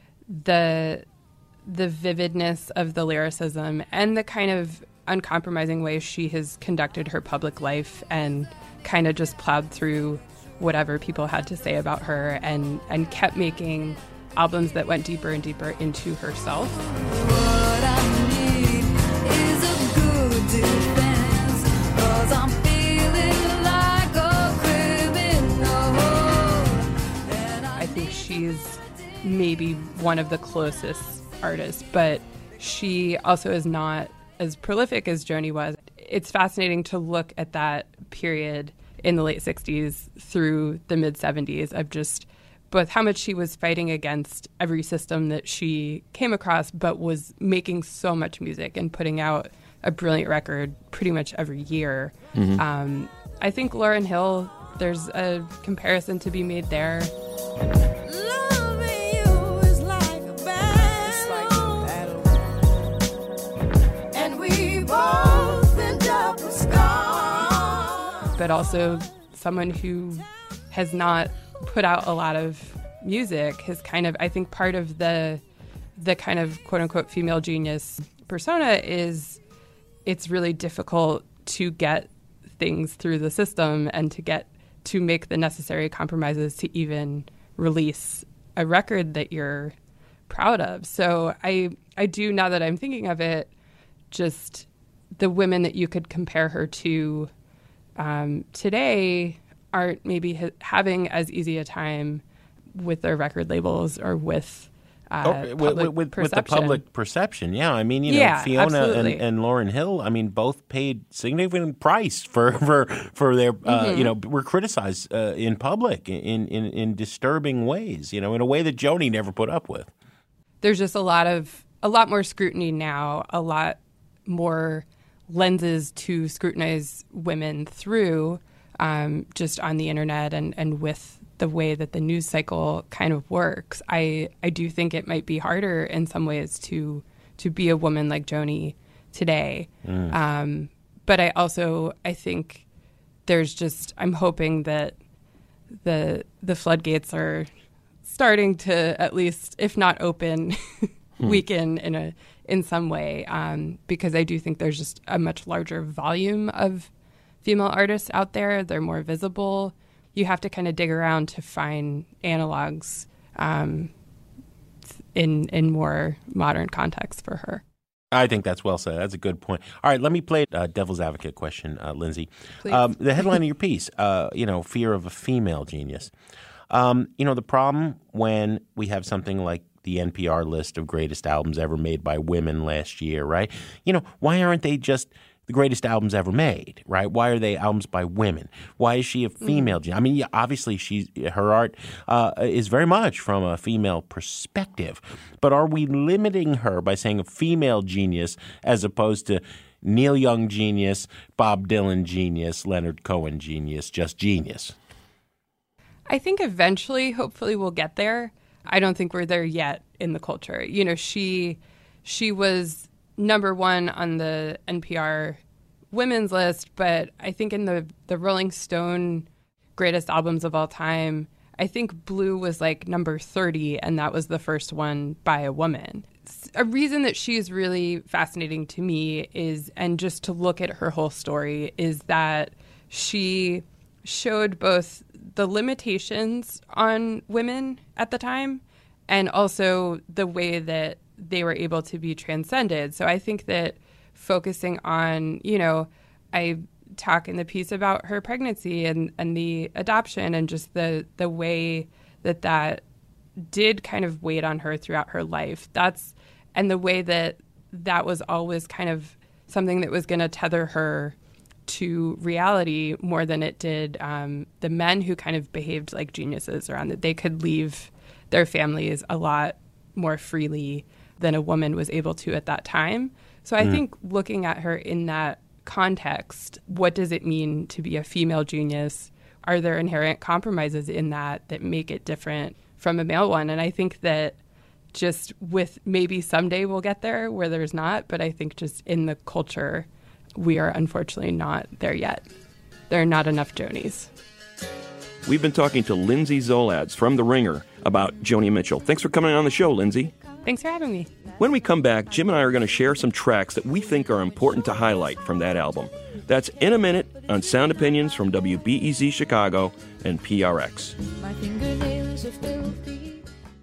the the vividness of the lyricism and the kind of uncompromising way she has conducted her public life and kind of just plowed through whatever people had to say about her and, and kept making albums that went deeper and deeper into herself. What I need is a good defense, 'cause I'm feeling like a criminal. And I I think she's maybe one of the closest artists, but she also is not as prolific as Joni was. It's fascinating to look at that period in the late sixties through the mid seventies of just both how much she was fighting against every system that she came across, but was making so much music and putting out a brilliant record pretty much every year. Mm-hmm. Um, I think Lauryn Hill, there's a comparison to be made there. Loving you is like a battle, and we both end up with scars. But also someone who has not put out a lot of music has kind of, I think part of the the kind of quote unquote female genius persona is it's really difficult to get things through the system and to get to make the necessary compromises to even release a record that you're proud of. So I I do, now that I'm thinking of it, just the women that you could compare her to um, today aren't maybe ha- having as easy a time with their record labels or with uh, Oh, public with, with, with the perception. public perception, yeah. I mean, you know, Yeah, Fiona and, absolutely. and Lauryn Hill, I mean, both paid significant price for for, for their, uh, Mm-hmm. you know, were criticized uh, in public in, in, in disturbing ways, you know, in a way that Joni never put up with. There's just a lot of a lot more scrutiny now, a lot more lenses to scrutinize women through, um, just on the internet and, and with the way that the news cycle kind of works. I, I do think it might be harder in some ways to to be a woman like Joni today. Um, but I also I think there's just I'm hoping that the the floodgates are starting to at least, if not open, weaken in a in some way, um, because I do think there's just a much larger volume of female artists out there. They're more visible. You have to kind of dig around to find analogs um, in in more modern context for her. I think that's well said. That's a good point. All right, let me play a devil's advocate question, uh, Lindsay. Please. Um, the headline of your piece, uh, you know, fear of a female genius. Um, you know, the problem when we have something like the N P R list of greatest albums ever made by women last year, right? You know, why aren't they just the greatest albums ever made, right? Why are they albums by women? Why is she a female genius? I mean, yeah, obviously, she's, her art uh, is very much from a female perspective. But are we limiting her by saying a female genius as opposed to Neil Young genius, Bob Dylan genius, Leonard Cohen genius, just genius? I think eventually, hopefully, we'll get there. I don't think we're there yet in the culture. You know, she she was number one on the N P R women's list, but I think in the, the Rolling Stone greatest albums of all time, I think Blue was like number thirty, and that was the first one by a woman. A reason that she's really fascinating to me is, and just to look at her whole story, is that she showed both the limitations on women at the time and also the way that they were able to be transcended. So I think that focusing on, you know, I talk in the piece about her pregnancy and, and the adoption and just the, the way that that did kind of weigh on her throughout her life. That's, and the way that that was always kind of something that was going to tether her to reality more than it did um, the men who kind of behaved like geniuses around it. They could leave their families a lot more freely than a woman was able to at that time. So I mm. think looking at her in that context, what does it mean to be a female genius? Are there inherent compromises in that that make it different from a male one? And I think that just with maybe someday we'll get there where there's not, but I think just in the culture, we are unfortunately not there yet. There are not enough Jonies. We've been talking to Lindsay Zoladz from The Ringer about Joni Mitchell. Thanks for coming on the show, Lindsay. Thanks for having me. When we come back, Jim and I are going to share some tracks that we think are important to highlight from that album. That's in a minute on Sound Opinions from W B E Z Chicago and P R X. My fingernails are filthy.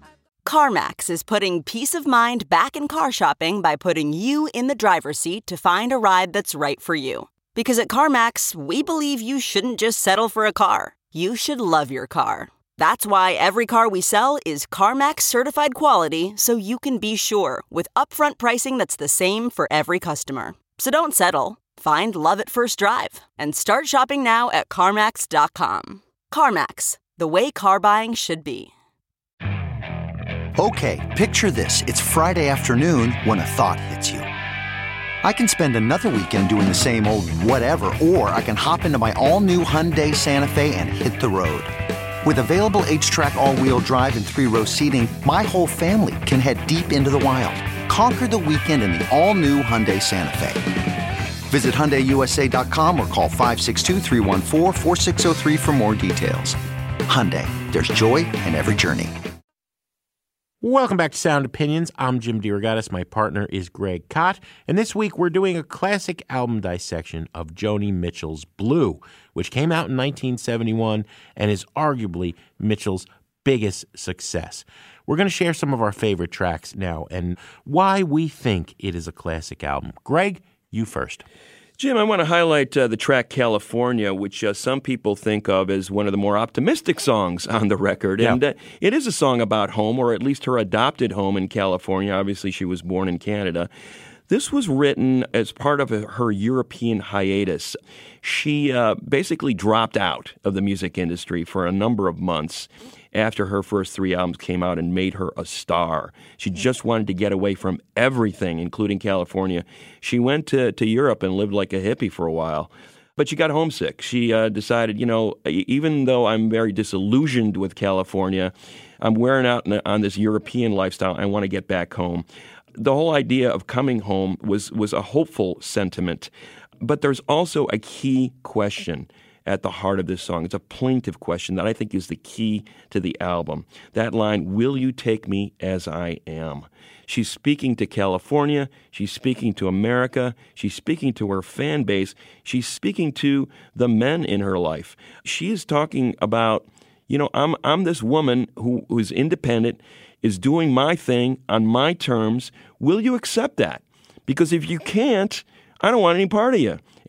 CarMax is putting peace of mind back in car shopping by putting you in the driver's seat to find a ride that's right for you. Because at CarMax, we believe you shouldn't just settle for a car. You should love your car. That's why every car we sell is CarMax certified quality, so you can be sure with upfront pricing that's the same for every customer. So don't settle. Find love at first drive and start shopping now at CarMax dot com. CarMax, the way car buying should be. Okay, picture this. It's Friday afternoon when a thought hits you. I can spend another weekend doing the same old whatever, or I can hop into my all-new Hyundai Santa Fe and hit the road. With available H-Track all-wheel drive and three-row seating, my whole family can head deep into the wild. Conquer the weekend in the all-new Hyundai Santa Fe. Visit Hyundai U S A dot com or call five six two, three one four, four six zero three for more details. Hyundai, there's joy in every journey. Welcome back to Sound Opinions. I'm Jim DeRogatis. My partner is Greg Kot. And this week we're doing a classic album dissection of Joni Mitchell's Blue, which came out in nineteen seventy-one and is arguably Mitchell's biggest success. We're going to share some of our favorite tracks now and why we think it is a classic album. Greg, you first. Jim, I want to highlight uh, the track California, which uh, some people think of as one of the more optimistic songs on the record. Yeah. And uh, it is a song about home, or at least her adopted home in California. Obviously, she was born in Canada. This was written as part of a, her European hiatus. She uh, basically dropped out of the music industry for a number of months after her first three albums came out and made her a star. She just wanted to get away from everything, including California. She went to, to Europe and lived like a hippie for a while. But she got homesick. She uh, decided, you know, even though I'm very disillusioned with California, I'm wearing out on this European lifestyle. I want to get back home. The whole idea of coming home was, was a hopeful sentiment. But there's also a key question at the heart of this song. It's a plaintive question that I think is the key to the album. That line, "Will you take me as I am?" She's speaking to California. She's speaking to America. She's speaking to her fan base. She's speaking to the men in her life. She is talking about, you know, I'm I'm this woman who, who is independent, is doing my thing on my terms. Will you accept that? Because if you can't, I don't want any part of you.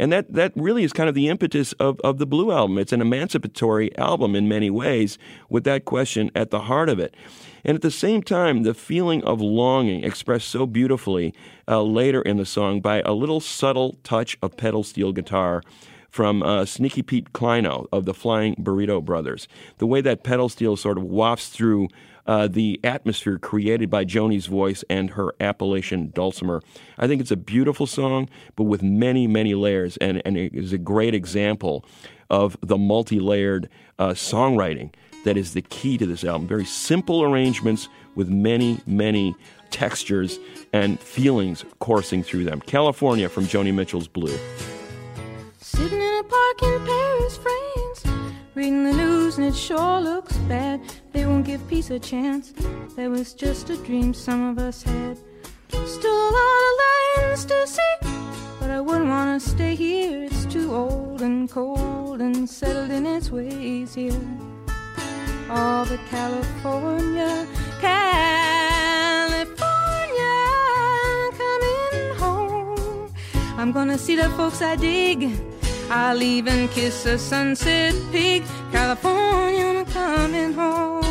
And that, that really is kind of the impetus of, of the Blue Album. It's an emancipatory album in many ways with that question at the heart of it. And at the same time, the feeling of longing expressed so beautifully uh, later in the song by a little subtle touch of pedal steel guitar from uh, Sneaky Pete Kleino of the Flying Burrito Brothers. The way that pedal steel sort of wafts through uh, the atmosphere created by Joni's voice and her Appalachian dulcimer. I think it's a beautiful song, but with many, many layers, and, and it is a great example of the multi-layered uh, songwriting that is the key to this album. Very simple arrangements with many, many textures and feelings coursing through them. California from Joni Mitchell's Blue. Sitting in a park in Paris, France, reading the news and it sure looks bad. They won't give peace a chance. That was just a dream some of us had. Still a lot of lands to see, but I wouldn't want to stay here. It's too old and cold and settled in its ways here. All but California, California, coming home. I'm gonna see the folks I dig. I'll even kiss a sunset pig. California, I'm coming home.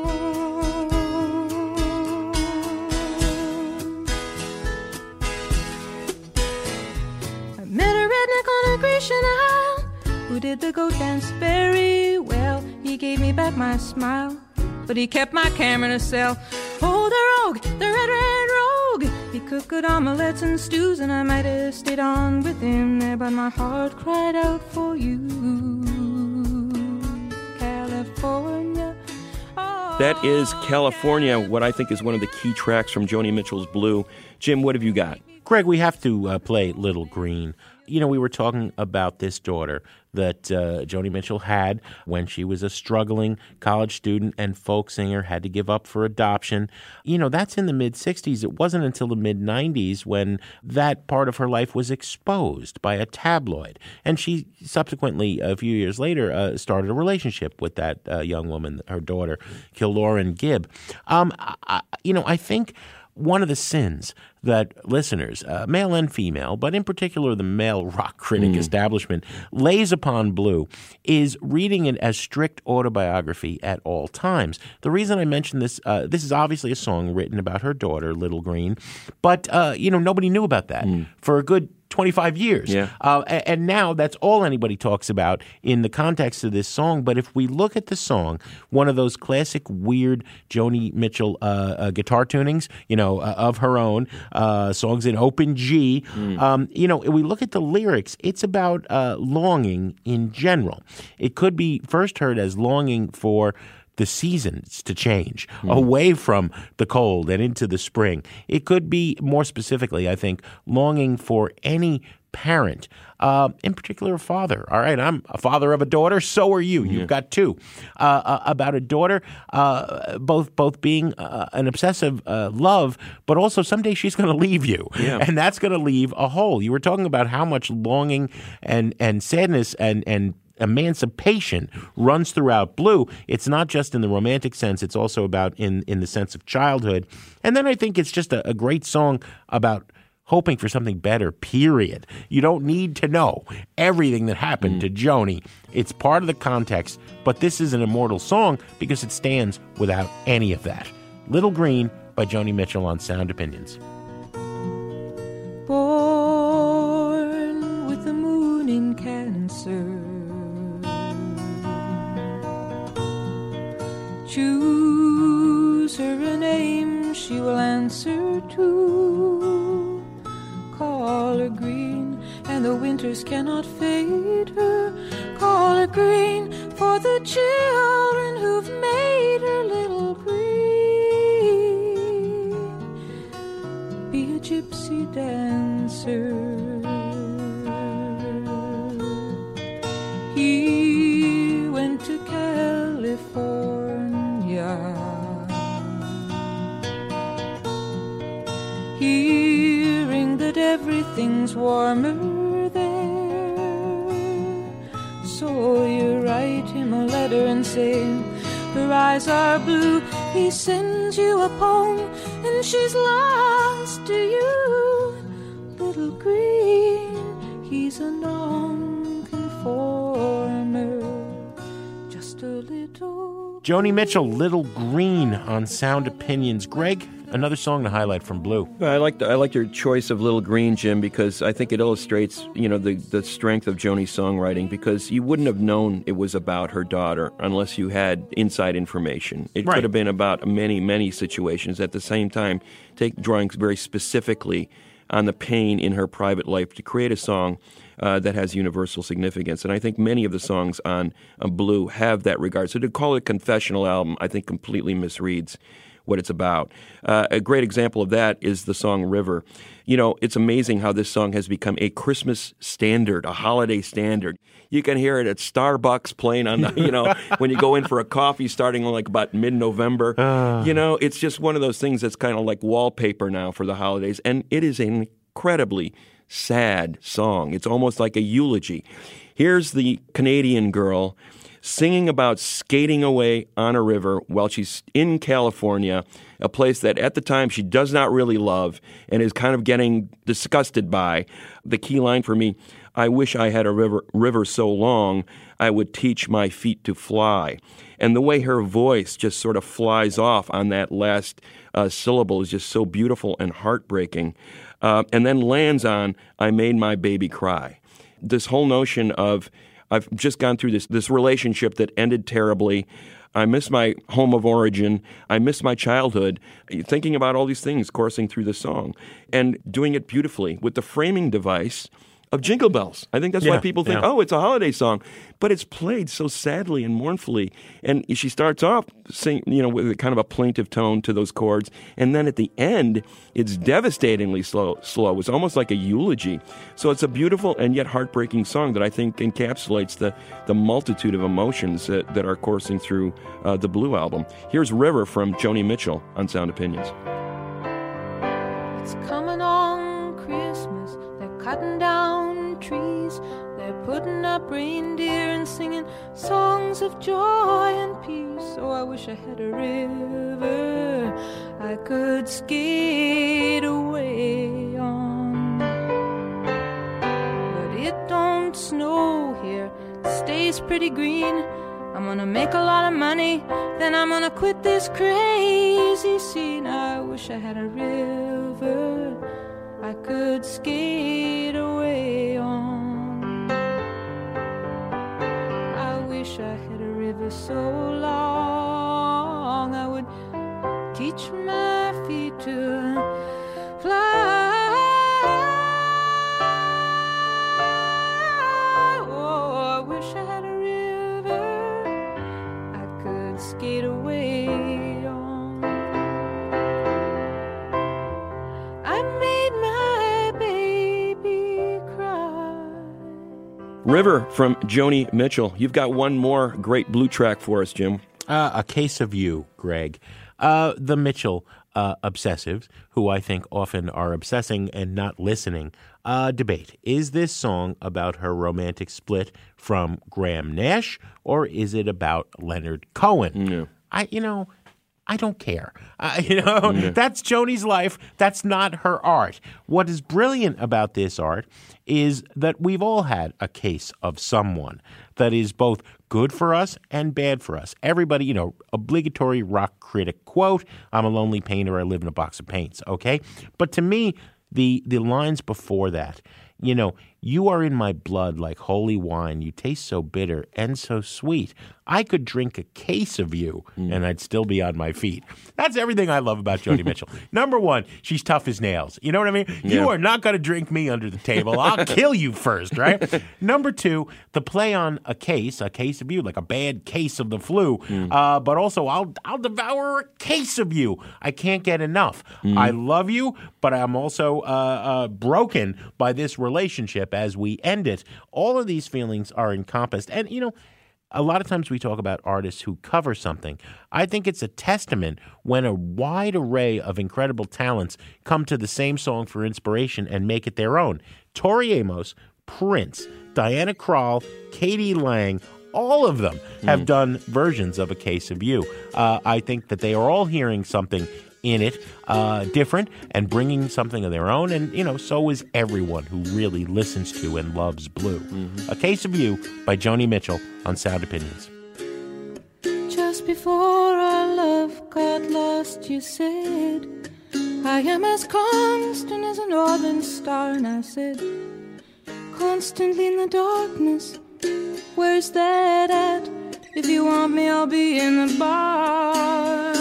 I met a redneck on a Grecian Isle who did the goat dance very well. He gave me back my smile, but he kept my camera in a cell. Oh, the rogue, the red, red rogue. He cooked good omelets and stews, and I might have stayed on with him there, but my heart cried out for you, California. Oh, That is California, what I think is one of the key tracks from Joni Mitchell's Blue. Jim, what have you got? Greg, we have to uh, play Little Green. You know, we were talking about this daughter that uh, Joni Mitchell had when she was a struggling college student and folk singer, had to give up for adoption. You know, that's in the mid-sixties. It wasn't until the mid-nineties when that part of her life was exposed by a tabloid. And she subsequently, a few years later, uh, started a relationship with that uh, young woman, her daughter, Kilauren Gibb. Um, I, you know, I think one of the sins that listeners, uh, male and female, but in particular the male rock critic mm. establishment, lays upon Blue is reading it as strict autobiography at all times. The reason I mention this, uh, this is obviously a song written about her daughter, Little Green, but, uh, you know, nobody knew about that mm. for a good twenty-five years. Yeah. Uh, and now that's all anybody talks about in the context of this song. But if we look at the song, one of those classic weird Joni Mitchell uh, uh, guitar tunings, you know, uh, of her own, uh, songs in open G, mm. um, you know, we look at the lyrics, it's about uh, longing in general. It could be first heard as longing for the seasons to change, mm. away from the cold and into the spring. It could be, more specifically, I think, longing for any parent, uh, in particular a father. All right, I'm a father of a daughter, so are you. You've yeah. got two. Uh, uh, about a daughter, uh, both both being uh, an obsessive uh, love, but also someday she's going to leave you, yeah. and that's going to leave a hole. You were talking about how much longing and, and sadness and, and emancipation runs throughout Blue. It's not just in the romantic sense, it's also about in, in the sense of childhood. And then I think it's just a, a great song about hoping for something better, period. You don't need to know everything that happened mm. to Joni. It's part of the context, but this is an immortal song because it stands without any of that. Little Green by Joni Mitchell on Sound Opinions. Born with the moon in Cancer, choose her a name she will answer to. Call her green, and the winters cannot fade her. Call her green for the children who've made her little green. Be a gypsy dancer. He went to California. Hearing that everything's warmer there, so you write him a letter and say her eyes are blue. He sends you a poem and she's lost to you. Little green, he's He's a nonconformer, just a little. Joni Mitchell, Little Green on Sound Opinions. Greg, another song to highlight from Blue. I like the, I like your choice of Little Green, Jim, because I think it illustrates, you know, the, the strength of Joni's songwriting, because you wouldn't have known it was about her daughter unless you had inside information. It Right. could have been about many, many situations. At the same time, take drawing very specifically on the pain in her private life to create a song uh, that has universal significance. And I think many of the songs on, on Blue have that regard. So to call it a confessional album, I think completely misreads what it's about. Uh, a great example of that is the song River. You know, it's amazing how this song has become a Christmas standard, a holiday standard. You can hear it at Starbucks playing on, the, you know, when you go in for a coffee starting like about mid-November. Uh. You know, it's just one of those things that's kind of like wallpaper now for the holidays. And it is an incredibly sad song. It's almost like a eulogy. Here's the Canadian girl singing about skating away on a river while she's in California, a place that at the time she does not really love and is kind of getting disgusted by. The key line for me, I wish I had a river, river so long I would teach my feet to fly. And the way her voice just sort of flies off on that last uh, syllable is just so beautiful and heartbreaking. Uh, and then lands on, I made my baby cry. This whole notion of, I've just gone through this this relationship that ended terribly. I miss my home of origin. I miss my childhood. Thinking about all these things coursing through the song and doing it beautifully with the framing device of Jingle Bells. I think that's Yeah, why people think, yeah. oh, it's a holiday song. But it's played so sadly and mournfully. And she starts off sing, you know, with a kind of a plaintive tone to those chords. And then at the end, it's devastatingly slow. slow. It's almost like a eulogy. So it's a beautiful and yet heartbreaking song that I think encapsulates the, the multitude of emotions that, that are coursing through uh, the Blue album. Here's River from Joni Mitchell on Sound Opinions. It's coming on Christmas. They're cutting down trees. They're putting up reindeer and singing songs of joy and peace. Oh, I wish I had a river I could skate away on. But it don't snow here. It stays pretty green. I'm gonna make a lot of money, then I'm gonna quit this crazy scene. I wish I had a river I could skate away on. I wish I had a river so long I would teach my feet to fly. Oh, I wish I had a river I could skate away on. I made my baby cry. River from Joni Mitchell. You've got one more great Blue track for us, Jim. Uh, a Case of You, Greg. Uh, the Mitchell uh, obsessives, who I think often are obsessing and not listening, uh, debate. Is this song about her romantic split from Graham Nash, or is it about Leonard Cohen? Yeah. I, you know, I don't care. Uh, you know, yeah. That's Joni's life. That's not her art. What is brilliant about this art is that we've all had a case of someone that is both good for us and bad for us. Everybody, you know, obligatory rock critic quote, I'm a lonely painter, I live in a box of paints, okay? But to me, the the lines before that, you know, you are in my blood like holy wine. You taste so bitter and so sweet. I could drink a case of you mm. and I'd still be on my feet. That's everything I love about Joni Mitchell. Number one, she's tough as nails. You know what I mean? Yeah. You are not going to drink me under the table. I'll kill you first, right? Number two, the play on a case, a case of you, like a bad case of the flu. Mm. Uh, but also, I'll I'll devour a case of you. I can't get enough. Mm. I love you, but I'm also uh, uh, broken by this relationship as we end it. All of these feelings are encompassed. And, you know, a lot of times we talk about artists who cover something. I think it's a testament when a wide array of incredible talents come to the same song for inspiration and make it their own. Tori Amos, Prince, Diana Krall, Katie Lang, all of them have mm. done versions of A Case of You. Uh, I think that they are all hearing something in it, uh, different, and bringing something of their own. And, you know, so is everyone who really listens to and loves Blue. Mm-hmm. A Case of You by Joni Mitchell on Sound Opinions. Just before our love got lost, you said, I am as constant as a northern star. And I said, constantly in the darkness, where's that at? If you want me, I'll be in the bar.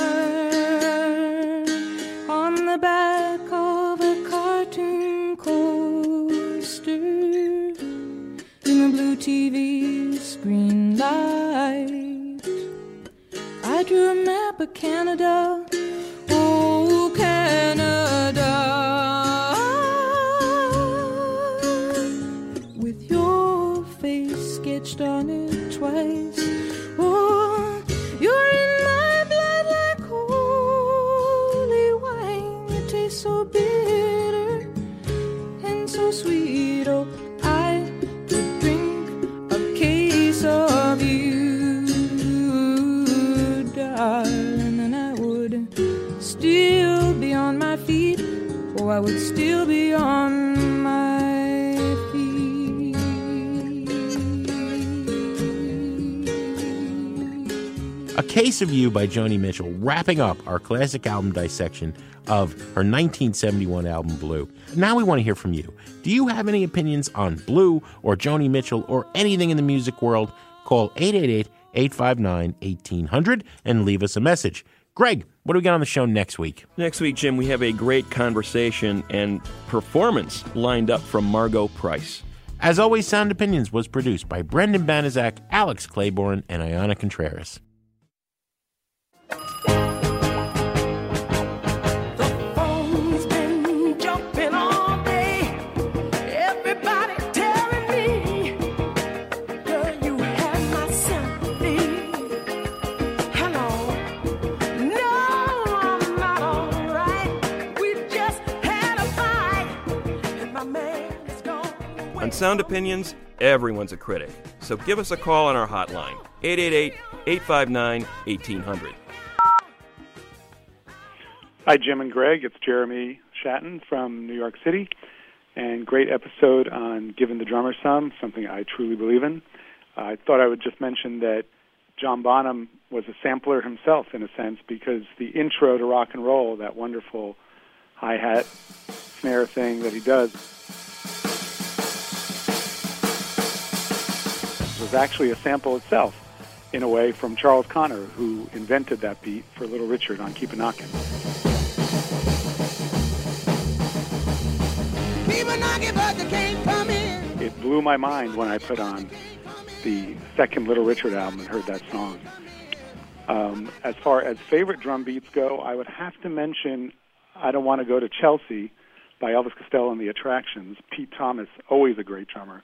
On the back of a cartoon coaster, in the blue T V screen light, I drew a map of Canada. Oh, Canada, with your face sketched on it twice. Oh, you're in my blood like holy wine. You taste so bitter and so sweet. Oh, I could drink a case of you, darling, and I would still be on my feet. Oh, I would still be on my A Case of You by Joni Mitchell, wrapping up our classic album dissection of her nineteen seventy-one album Blue. Now we want to hear from you. Do you have any opinions on Blue or Joni Mitchell or anything in the music world? Call eight eight eight, eight five nine, one eight zero zero and leave us a message. Greg, what do we got on the show next week? Next week, Jim, we have a great conversation and performance lined up from Margot Price. As always, Sound Opinions was produced by Brendan Banaszak, Alex Claiborne, and Ayana Contreras. On Sound Opinions, everyone's a critic. So give us a call on our hotline, eight eight eight, eight five nine, one eight zero zero. Hi, Jim and Greg. It's Jeremy Shatton from New York City. And great episode on Giving the Drummer Some, something I truly believe in. Uh, I thought I would just mention that John Bonham was a sampler himself, in a sense, because the intro to rock and roll, that wonderful hi-hat snare thing that he does, was actually a sample itself, in a way, from Charles Connor, who invented that beat for Little Richard on Keep a Knockin'. Keep a knockin', but they can't come in. It blew my mind when I put on the second Little Richard album and heard that song. Um, as far as favorite drum beats go, I would have to mention I Don't Want to Go to Chelsea by Elvis Costello and the Attractions. Pete Thomas, always a great drummer.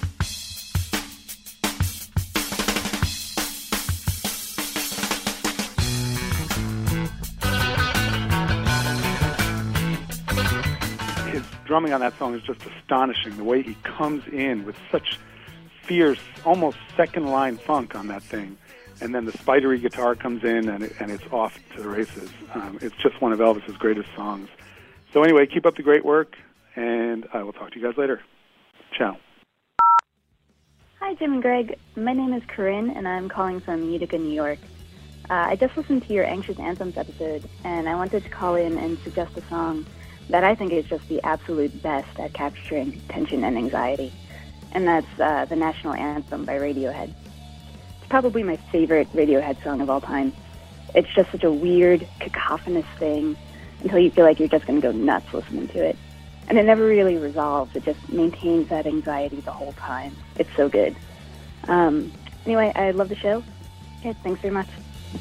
His drumming on that song is just astonishing. The way he comes in with such fierce, almost second-line funk on that thing. And then the spidery guitar comes in, and, it, and it's off to the races. Um, it's just one of Elvis's greatest songs. So anyway, keep up the great work, and I will talk to you guys later. Ciao. Hi, Jim and Greg. My name is Corinne, and I'm calling from Utica, New York. Uh, I just listened to your Anxious Anthems episode, and I wanted to call in and suggest a song that I think is just the absolute best at capturing tension and anxiety, and that's uh, the National Anthem by Radiohead. It's probably my favorite Radiohead song of all time. It's just such a weird, cacophonous thing until you feel like you're just going to go nuts listening to it. And it never really resolves. It just maintains that anxiety the whole time. It's so good. Um, anyway, I love the show. Okay, thanks very much.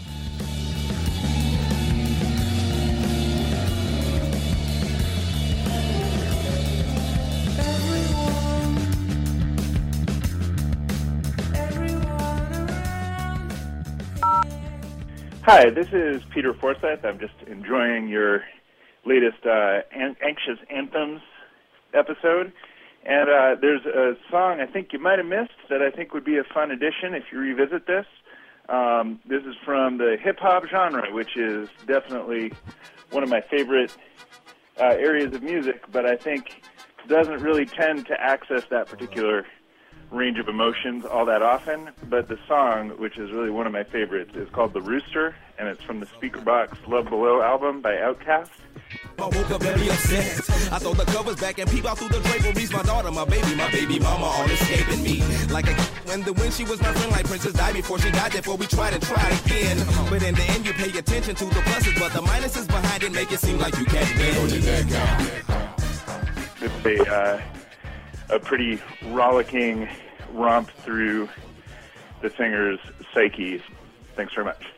Hi, this is Peter Forsyth. I'm just enjoying your latest uh, an- Anxious Anthems episode. And uh, there's a song I think you might have missed that I think would be a fun addition if you revisit this. Um, this is from the hip-hop genre, which is definitely one of my favorite uh, areas of music, but I think doesn't really tend to access that particular range of emotions all that often. But the song, which is really one of my favorites, is called The Rooster, and it's from the Speakerboxxx Love Below album by Outkast. I woke up very upset. I throw the covers back and peep out through the draperies. My daughter, my baby, my baby mama all escaping me. Like a when the when she was my friend, like Princess died before she died, therefore we tried and tried again. But in the end, you pay attention to the pluses, but the minuses behind it make it seem like you can't win. It's a, uh, a pretty rollicking romp through the singer's psyche. Thanks very much.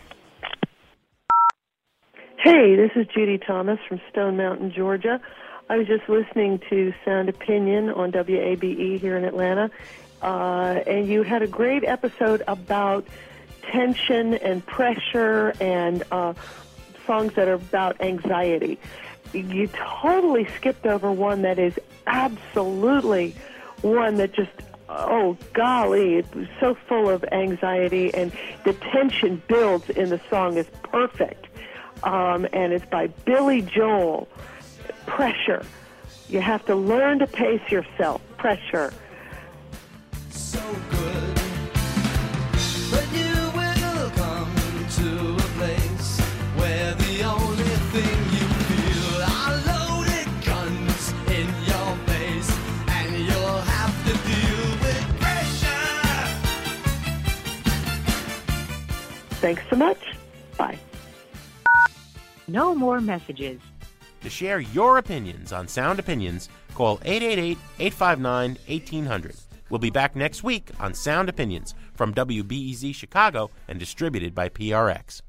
Hey, this is Judy Thomas from Stone Mountain, Georgia. I was just listening to Sound Opinion on W A B E here in Atlanta, uh, and you had a great episode about tension and pressure and uh, songs that are about anxiety. You totally skipped over one that is absolutely one that just, oh, golly, it was so full of anxiety, and the tension builds in the song is perfect. Um, and it's by Billy Joel. Pressure. You have to learn to pace yourself. Pressure. So good. But you will come to a place where the only thing you feel are loaded guns in your face, and you'll have to deal with pressure. Thanks so much. Bye. No more messages. To share your opinions on Sound Opinions, call eight eight eight, eight five nine, one eight hundred. We'll be back next week on Sound Opinions from W B E Z Chicago and distributed by P R X.